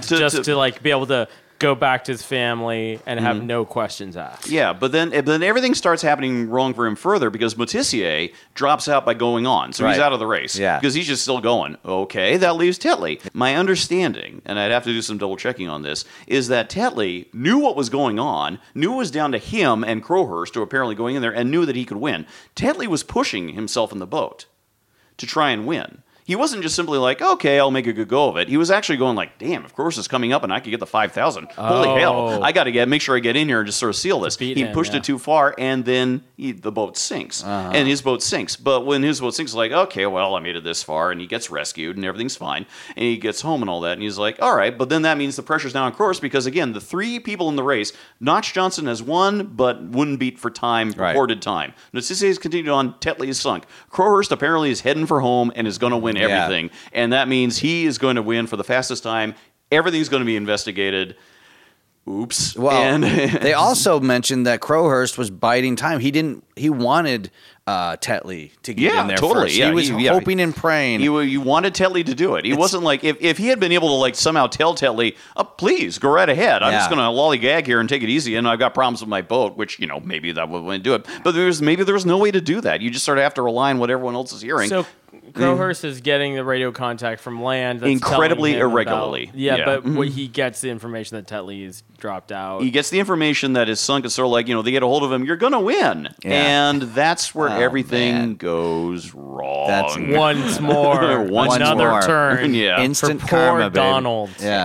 to like be able to go back to his family and have no questions asked. Yeah, but then everything starts happening wrong for him further because Motissier drops out by going on. So he's out of the race. Yeah. Because he's just still going. Okay, that leaves Tetley. My understanding, and I'd have to do some double checking on this, is that Tetley knew what was going on, knew it was down to him and Crowhurst, who apparently going in there, and knew that he could win. Tetley was pushing himself in the boat to try and win. He wasn't just simply like, okay, I'll make a good go of it. He was actually going like, damn, if Crowhurst is coming up and I could get the 5,000. Holy hell, I got to make sure I get in here and just sort of seal this. He pushed it too far, and then the boat sinks. And his boat sinks. But when his boat sinks, it's like, okay, well, I made it this far, and he gets rescued, and everything's fine. And he gets home and all that, and he's like, all right, but then that means the pressure's now on Crowhurst because, again, the three people in the race, Notch Johnson has won, but wouldn't beat for time, recorded time. Motissier has continued on, Tetley is sunk. Crowhurst apparently is heading for home and is going to win everything. Yeah. And that means he is going to win for the fastest time. Everything's going to be investigated. Oops. Well, and they also mentioned that Crowhurst was biding time. He wanted Tetley to get in there totally. first. Yeah, he was hoping and praying. You wanted Tetley to do it. He wasn't like, if he had been able to like somehow tell Tetley, please, go right ahead. I'm just going to lollygag here and take it easy, and I've got problems with my boat, which, maybe that would do it. But there was no way to do that. You just sort of have to rely on what everyone else is hearing. So Crowhurst is getting the radio contact from land that's incredibly telling him irregularly. But what he gets the information that Tetley is dropped out. He gets the information that is sunk. It's sort of like, they get a hold of him, you're going to win. Yeah. And that's where everything goes wrong. That's once more. Another turn. Instant for karma, poor Donald. Yeah.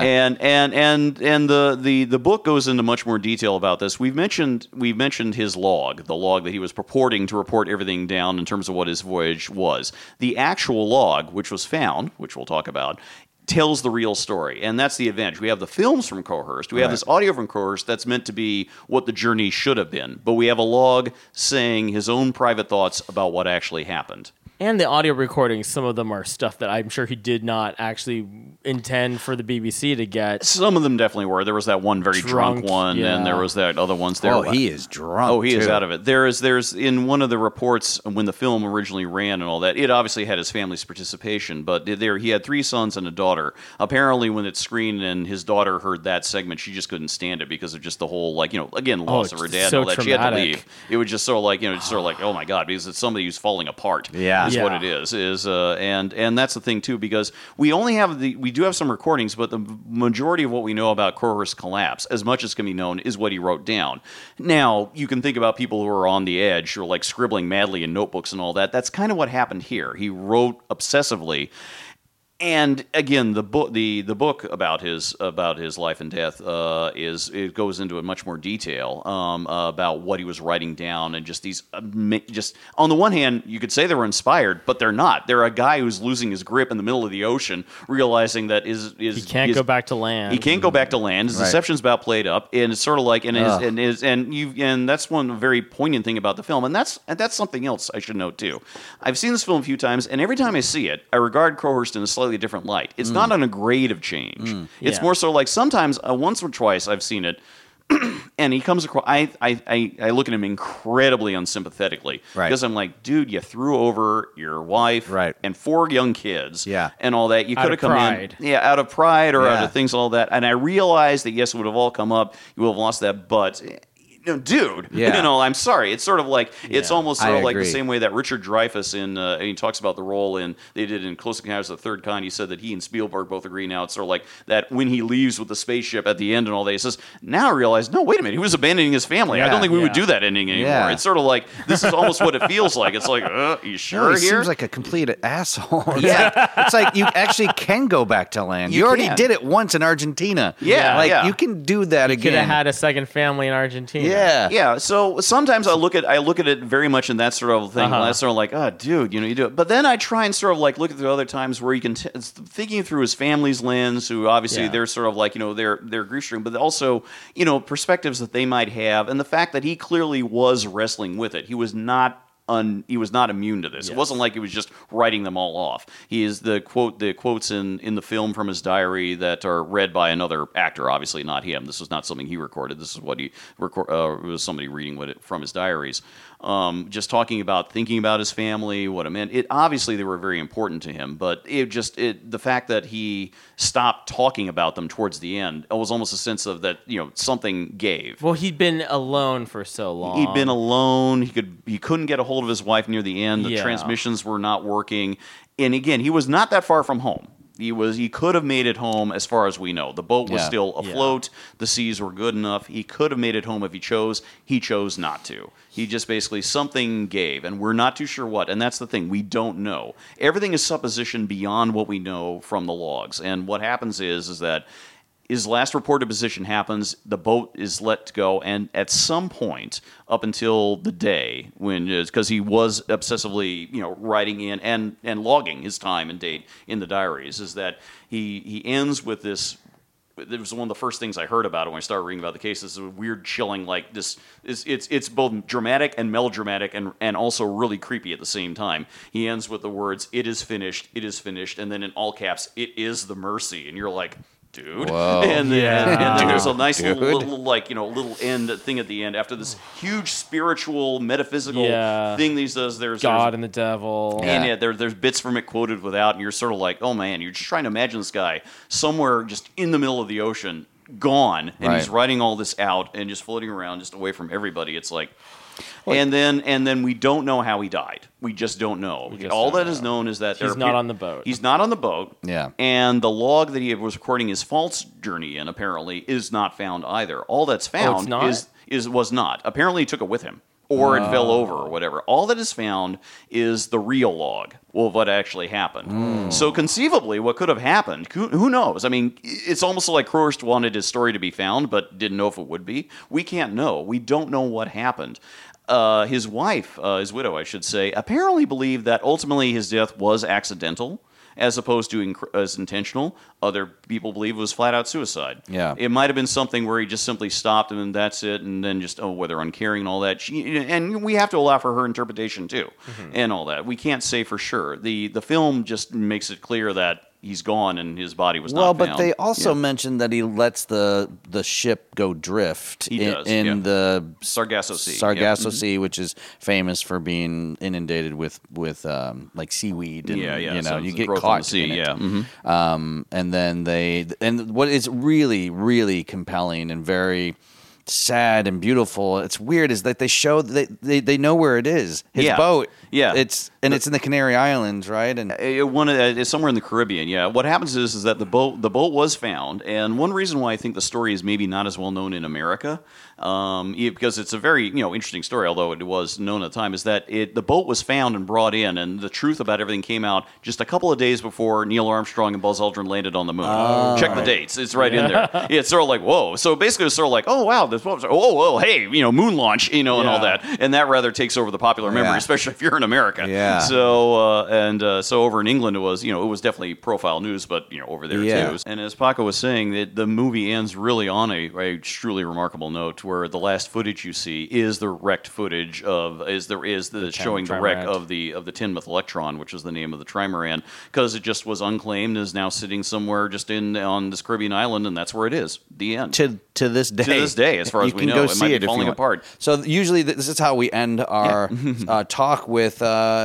And the book goes into much more detail about this. We've mentioned his log, the log that he was purporting to report everything down in terms of what his voyage was. The actual log, which was found, which we'll talk about, tells the real story, and that's the advantage. We have the films from Crowhurst. We have this audio from Crowhurst that's meant to be what the journey should have been, but we have a log saying his own private thoughts about what actually happened. And the audio recordings, some of them are stuff that I'm sure he did not actually intend for the BBC to get. Some of them definitely were. There was that one very drunk one, and there was that other ones there. Oh, he is drunk. Oh, he is out of it. There's in one of the reports when the film originally ran and all that, it obviously had his family's participation, but he had 3 sons and a daughter. Apparently, when it screened and his daughter heard that segment, she just couldn't stand it because of just the whole, loss of her dad and all that. She had to leave. It was just sort of like, oh my God, because it's somebody who's falling apart. Yeah. Is what it is and that's the thing too, because we do have some recordings, but the majority of what we know about Crowhurst's collapse, as much as can be known, is what he wrote down. Now you can think about people who are on the edge or like scribbling madly in notebooks and all that. That's kind of what happened here. He wrote obsessively. And again, the book about his life and death it goes into much more detail about what he was writing down, and just these just on the one hand you could say they were inspired, but they're not. They're a guy who's losing his grip in the middle of the ocean, realizing that he can't go back to land. He can't go back to land. His deception's about played up, and it's sort of like and that's one very poignant thing about the film, and that's something else I should note too. I've seen this film a few times, and every time I see it, I regard Crowhurst in a slightly different light. It's not on a grade of change. It's more so like sometimes once or twice I've seen it, and he comes across. I look at him incredibly unsympathetically because I'm like, dude, you threw over your wife and 4 young kids, and all that. You could have come in, out of pride or out of things, all that. And I realized that yes, it would have all come up. You would have lost that, but. Dude, I'm sorry. It's sort of like, it's almost sort of like the same way that Richard Dreyfuss he talks about the role they did in Close Encounters of the Third Kind. He said that he and Spielberg both agree now. It's sort of like that when he leaves with the spaceship at the end and all that, he says, now I realize, no, wait a minute, he was abandoning his family. I don't think we would do that ending anymore. Yeah. It's sort of like, this is almost what it feels like. It's like, you sure he here? seems like a complete asshole. It's like you actually can go back to land. You already did it once in Argentina. You can do that again. You could have had a second family in Argentina. Yeah. So sometimes I look at it very much in that sort of thing. That's sort of like, oh, dude, you do it. But then I try and sort of like look at the other times where you can thinking through his family's lens, who obviously they're sort of like their grief stream, but also perspectives that they might have, and the fact that he clearly was wrestling with it. He was not immune to this. Yes. It wasn't like he was just writing them all off. He is the quotes in the film from his diary that are read by another actor, obviously not him. This was not something he recorded. This is what he was somebody reading from his diaries. Just thinking about his family, what it meant. Obviously they were very important to him, but the fact that he stopped talking about them towards the end, it was almost a sense of that something gave. Well, he'd been alone for so long. He'd been alone. He couldn't get a hold of his wife near the end. The transmissions were not working, and again, he was not that far from home. He could have made it home as far as we know. The boat was still afloat. The seas were good enough. He could have made it home if he chose. He chose not to. He just basically, something gave, and we're not too sure what. And that's the thing. We don't know. Everything is supposition beyond what we know from the logs. And what happens is that his last reported position happens, the boat is let go, and at some point, up until the day when, because he was obsessively, writing in and logging his time and date in the diaries, is that he ends with this. It was one of the first things I heard about it when I started reading about the case. This is a weird, chilling, like this. It's both dramatic and melodramatic, and also really creepy at the same time. He ends with the words, "It is finished, and then in all caps, "It is the mercy," and you're like, dude. Whoa. And then there's a nice Dude. little end thing at the end after this huge spiritual, metaphysical thing these does. There's God and the devil. And there's bits from it quoted without, and you're sort of like, oh man, you're just trying to imagine this guy somewhere just in the middle of the ocean, gone, and he's writing all this out and just floating around just away from everybody. It's like, and then we don't know how he died. We just don't know. All that is known is that he's not on the boat. He's not on the boat. Yeah. And the log that he was recording his false journey in apparently is not found either. All that's found was not. Apparently he took it with him. Or it fell over or whatever. All that is found is the real log of what actually happened. So conceivably, what could have happened, who knows? I mean, it's almost like Crowhurst wanted his story to be found, but didn't know if it would be. We can't know. We don't know what happened. His wife, his widow, I should say, apparently believed that ultimately his death was accidental, as opposed to as intentional. Other people believe it was flat-out suicide. Yeah. It might have been something where he just simply stopped and that's it, and then just, whether uncaring and all that. And we have to allow for her interpretation, too, and all that. We can't say for sure. The film just makes it clear that he's gone and his body was not found. Well, but they also mentioned that he lets the ship go drift in the Sargasso Sea. Sargasso Sea, which is famous for being inundated with like seaweed. And, you know, you get caught in sea. it. And then what is really, really compelling and very sad and beautiful, it's weird, is that they show they know where it is. His boat. Yeah. It's in the Canary Islands, right? And it's somewhere in the Caribbean. Yeah. What happens is that the boat was found, and one reason why I think the story is maybe not as well known in America, because it's a very interesting story, although it was known at the time, is that the boat was found and brought in, and the truth about everything came out just a couple of days before Neil Armstrong and Buzz Aldrin landed on the moon. Check the dates; it's right in there. Yeah, it's sort of like whoa. So basically, it's sort of like, oh wow, this was hey, moon launch, and all that, and that rather takes over the popular memory, especially if you're in America. Yeah. So so over in England, it was definitely profile news, but over there too. And as Paco was saying, that the movie ends really on a truly remarkable note, where the last footage you see is the wrecked footage of showing the wreck of the Tinmouth Electron, which is the name of the trimaran, because it just was unclaimed, is now sitting somewhere just on this Caribbean island, and that's where it is. The end. To this day. To this day, as far as we know, it might be falling apart. So usually this is how we end our talk with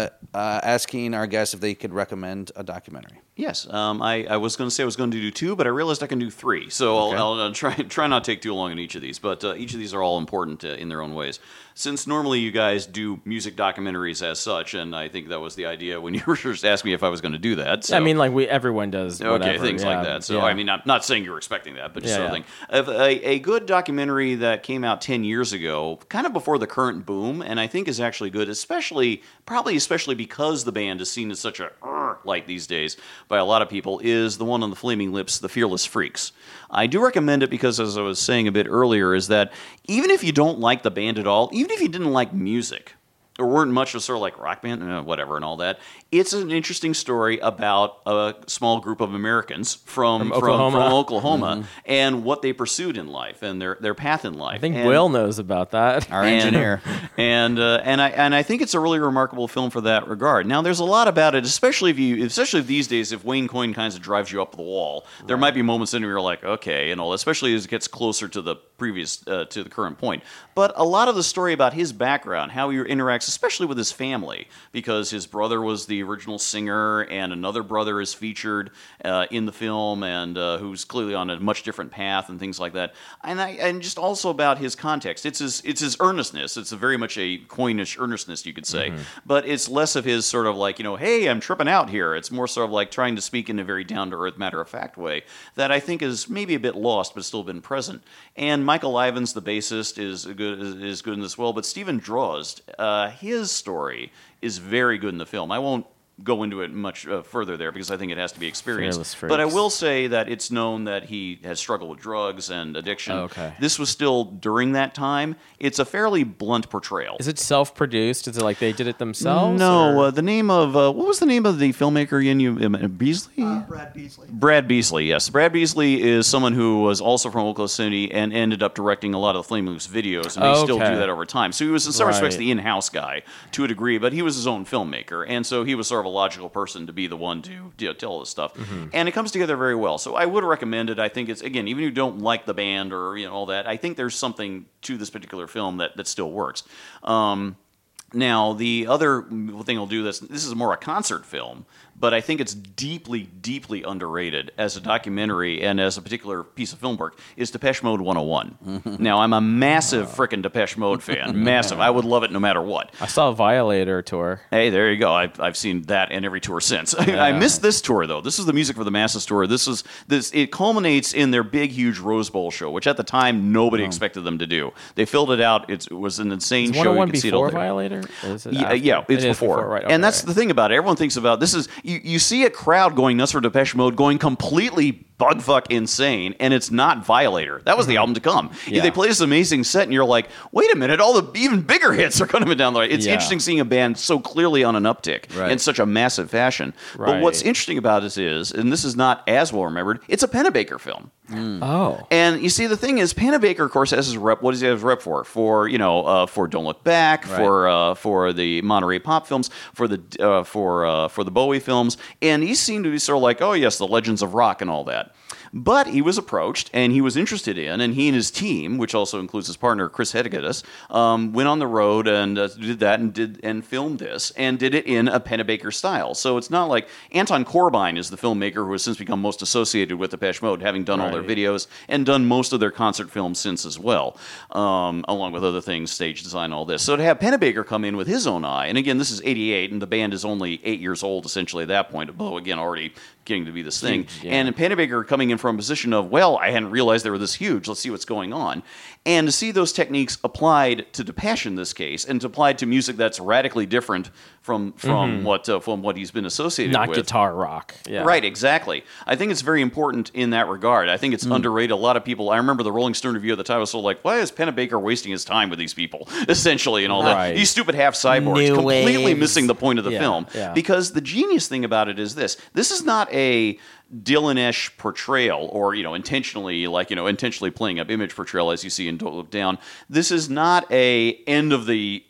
asking our guests if they could recommend a documentary. Yes, I was going to say I was going to do 2, but I realized I can do 3. So I'll try not to take too long in each of these. But each of these are all important in their own ways. Since normally you guys do music documentaries as such, and I think that was the idea when you were first asking me if I was going to do that. So. I mean, like everyone does. Okay, things like that. So I mean, I'm not saying you were expecting that, but just something. A good documentary that came out 10 years ago, kind of before the current boom, and I think is actually good, especially because the band is seen as such a light these days by a lot of people, is the one on the Flaming Lips, The Fearless Freaks. I do recommend it because, as I was saying a bit earlier, is that even if you don't like the band at all, even if you didn't like music, or weren't much of sort of like rock band, whatever and all that, it's an interesting story about a small group of Americans from Oklahoma and what they pursued in life and their path in life. I think Will knows about that. Our engineer. And I think it's a really remarkable film for that regard. Now, there's a lot about it, especially these days, if Wayne Coyne kind of drives you up the wall. There might be moments in where you're like, okay, and all, especially as it gets closer to the previous to the current point. But a lot of the story about his background, how he interacts, especially with his family, because his brother was the original singer, and another brother is featured in the film, and who's clearly on a much different path and things like that. And just also about his context. It's his earnestness. It's very much a Coynish earnestness, you could say, but it's less of his sort of like, hey, I'm tripping out here. It's more sort of like trying to speak in a very down to earth, matter of fact way that I think is maybe a bit lost, but still been present. And Michael Ivins, the bassist, is good in this well, but Stephen Drozd, his story is very good in the film. I won't go into it much further there because I think it has to be experienced. But I will say that it's known that he has struggled with drugs and addiction. Okay. This was still during that time. It's a fairly blunt portrayal. Is it self-produced? Is it like they did it themselves? No. The name of what was the name of the filmmaker again? Beasley? Brad Beasley. Brad Beasley, yes. Brad Beasley is someone who was also from Oklahoma City and ended up directing a lot of the Flaming Lips videos, and they still do that over time. So he was in some respects the in-house guy to a degree, but he was his own filmmaker, and so he was sort of a logical person to be the one to tell this stuff. And it comes together very well. So I would recommend it. I think it's, again, even if you don't like the band or all that, I think there's something to this particular film that still works. Now, the other thing I'll do, this is more a concert film, but I think it's deeply, deeply underrated as a documentary and as a particular piece of film work, is Depeche Mode 101. Now, I'm a massive frickin' Depeche Mode fan. Massive. I would love it no matter what. I saw a Violator tour. Hey, there you go. I've seen that and every tour since. I missed this tour, though. This is the Music for the Masses tour. It culminates in their big, huge Rose Bowl show, which at the time nobody expected them to do. They filled it out. It was an insane show. You can see it all there. Violator? It's before. Right. And that's the thing about it. Everyone thinks about it. This is you see a crowd going nuts for Depeche Mode, going completely bugfuck insane, and it's not Violator. That was the album to come. They play this amazing set, and you're like, wait a minute, all the even bigger hits are going to be down the right. It's interesting seeing a band so clearly on an uptick in such a massive fashion. Right. But what's interesting about this is, and this is not as well remembered, it's a Pennebaker film. Oh. And you see, the thing is, Pennebaker, of course, has his rep. What does he have his rep for? For Don't Look Back, for the Monterey Pop films, for the Bowie films, and he seemed to be sort of like, oh yes, the Legends of Rock and all that. But he was approached, and he was interested in, and he and his team, which also includes his partner Chris Hedegedus, went on the road and did that and filmed this and did it in a Pennebaker style. So it's not like Anton Corbijn is the filmmaker who has since become most associated with Depeche Mode, having done all their videos and done most of their concert films since as well, along with other things, stage design, all this. So to have Pennebaker come in with his own eye, and again, this is '88, and the band is only 8 years old essentially at that point, although again already getting to be this thing. And Pennebaker coming in from a position of, well, I hadn't realized they were this huge. Let's see what's going on. And to see those techniques applied to Depeche in this case, and applied to music that's radically different from what he's been associated with. Not guitar rock. Yeah. Right, exactly. I think it's very important in that regard. I think it's underrated. A lot of people, I remember the Rolling Stone review at the time was sort of like, why is Pennebaker wasting his time with these people, essentially, and all that. These stupid half cyborgs, completely missing the point of the film. Yeah. Because the genius thing about it is this. This is not a Dylan-esque portrayal, or intentionally playing up image portrayal as you see in Don't Look Down. This is not a end of the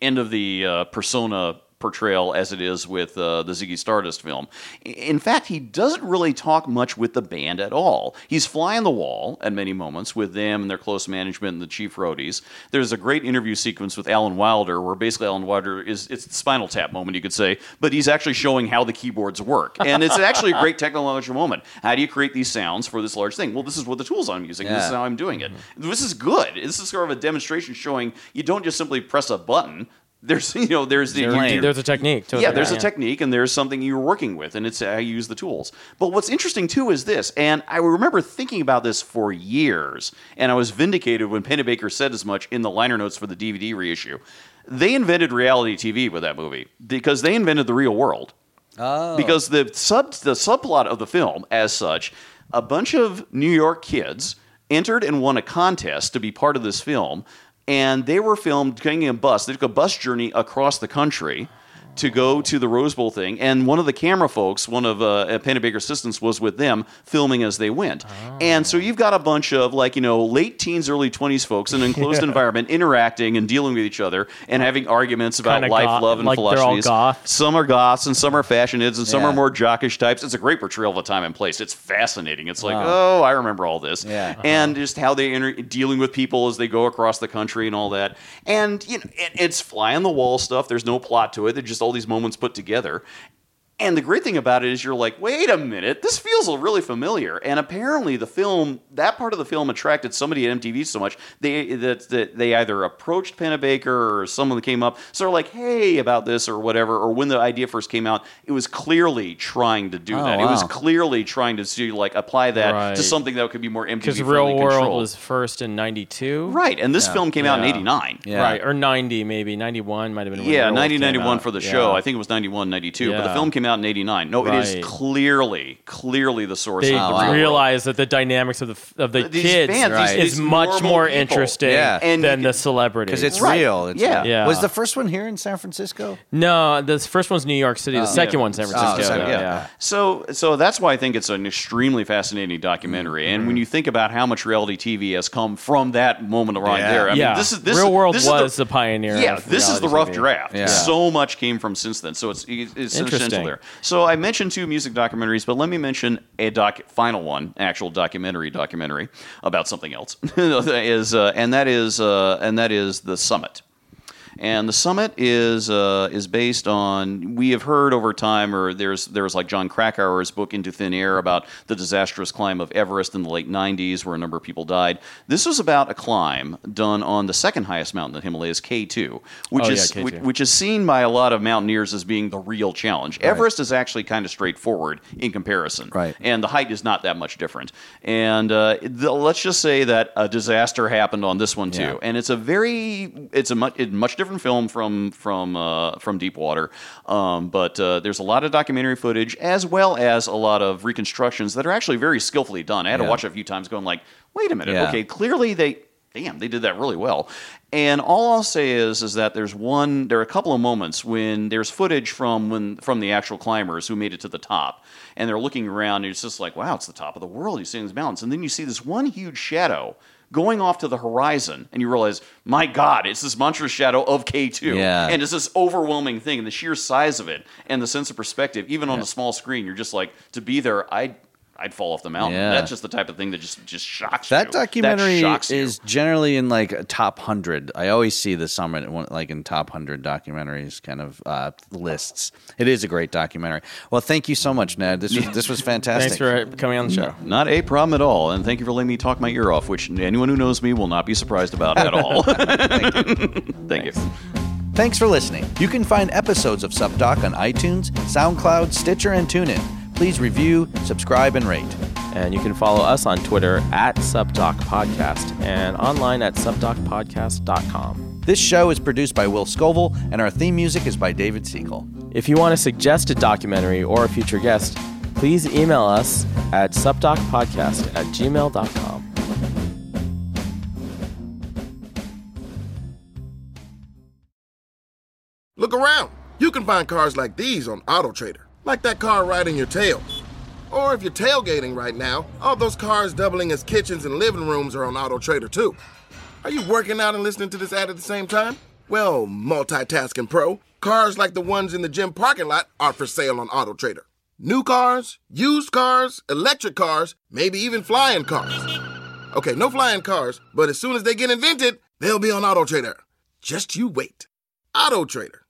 persona portrayal as it is with the Ziggy Stardust film. In fact, he doesn't really talk much with the band at all. He's fly on the wall at many moments with them and their close management and the chief roadies. There's a great interview sequence with Alan Wilder where basically Alan Wilder it's the Spinal Tap moment, you could say, but he's actually showing how the keyboards work. And it's actually a great technological moment. How do you create these sounds for this large thing? Well, this is what the tools I'm using. This is how I'm doing it. This is good. This is sort of a demonstration showing you don't just simply press a button. There's a technique to it. Yeah, there's a technique, and there's something you're working with, and it's how you use the tools. But what's interesting, too, is this, and I remember thinking about this for years, and I was vindicated when Pennebaker said as much in the liner notes for the DVD reissue. They invented reality TV with that movie, because they invented the real world. Oh. Because the subplot of the film, as such, a bunch of New York kids entered and won a contest to be part of this film, and they were filmed taking a bus. They took a bus journey across the country to go to the Rose Bowl thing, and one of the camera folks, one of Pennebaker's assistants, was with them filming as they went. Oh. And so you've got a bunch of late teens, early 20s folks in an enclosed environment interacting and dealing with each other and having arguments about life, love, and philosophies. They're all goths. Some are goths and some are fashionists and some are more jockish types. It's a great portrayal of the time and place. It's fascinating. It's like, I remember all this. Yeah. And just how they dealing with people as they go across the country and all that. And it's fly on the wall stuff. There's no plot to it. They're just all these moments put together. And the great thing about it is you're like, wait a minute, this feels really familiar. And apparently that part of the film attracted somebody at MTV so much that they either approached Pennebaker or someone that came up, sort of like, hey, about this or whatever. Or when the idea first came out, it was clearly trying to do that. Wow. It was clearly trying to apply that to something that could be more MTV friendly. Because Real World was first in 92. Right, and this film came out in 89. Yeah. Right, or 90 maybe. 91 might have been when Real 90, 91 for the show. I think it was 91, 92. But the film came out in 89. No, it is clearly the source. They realize that the dynamics of the kids is much more interesting than the celebrity. Because it's real. Was the first one here in San Francisco? No, the first one's New York City. The second one's San Francisco. So that's why I think it's an extremely fascinating documentary. And when you think about how much reality TV has come from that moment right there, I mean, this Real World was the pioneer. Yeah, this is the rough TV. draft. Yeah. So much came from since then. So it's essential there. there. So I mentioned 2 music documentaries, but let me mention a final one, actual documentary about something else, and that is The Summit. And The Summit is based on, we have heard over time, or there's like John Krakauer's book Into Thin Air about the disastrous climb of Everest in the late 90s where a number of people died. This was about a climb done on the second highest mountain in the Himalayas, K2, which is seen by a lot of mountaineers as being the real challenge. Right. Everest is actually kind of straightforward in comparison, right? And the height is not that much different. And let's just say that a disaster happened on this one too, yeah. And it's a much different film from Deepwater, but there's a lot of documentary footage as well as a lot of reconstructions that are actually very skillfully done. I had to watch it a few times going like, wait a minute, okay, clearly they did that really well. And all I'll say is that there are a couple of moments when there's footage from the actual climbers who made it to the top, and they're looking around, and it's just like, wow, it's the top of the world. You're seeing these mountains, and then you see this one huge shadow going off to the horizon, and you realize, my God, it's this monstrous shadow of K2. Yeah. And it's this overwhelming thing, and the sheer size of it, and the sense of perspective, even on a small screen, you're just like, to be there, I'd fall off the mountain. Yeah. That's just the type of thing that just shocks you. That documentary is generally in like a top 100. I always see The Summit like in top 100 documentaries kind of lists. It is a great documentary. Well, thank you so much, Ned. This was fantastic. Thanks for coming on the show. Not a problem at all. And thank you for letting me talk my ear off, which anyone who knows me will not be surprised about at all. Thank you. Thanks for listening. You can find episodes of SupDoc on iTunes, SoundCloud, Stitcher, and TuneIn. Please review, subscribe, and rate. And you can follow us on Twitter at SupDocPodcast and online at SupDocPodcast.com. This show is produced by Will Scoville, and our theme music is by David Siegel. If you want to suggest a documentary or a future guest, please email us at supdocpodcast@gmail.com. Look around. You can find cars like these on AutoTrader. Like that car riding your tail. Or if you're tailgating right now, all those cars doubling as kitchens and living rooms are on AutoTrader too. Are you working out and listening to this ad at the same time? Well, multitasking pro, cars like the ones in the gym parking lot are for sale on AutoTrader. New cars, used cars, electric cars, maybe even flying cars. Okay, no flying cars, but as soon as they get invented, they'll be on AutoTrader. Just you wait. AutoTrader.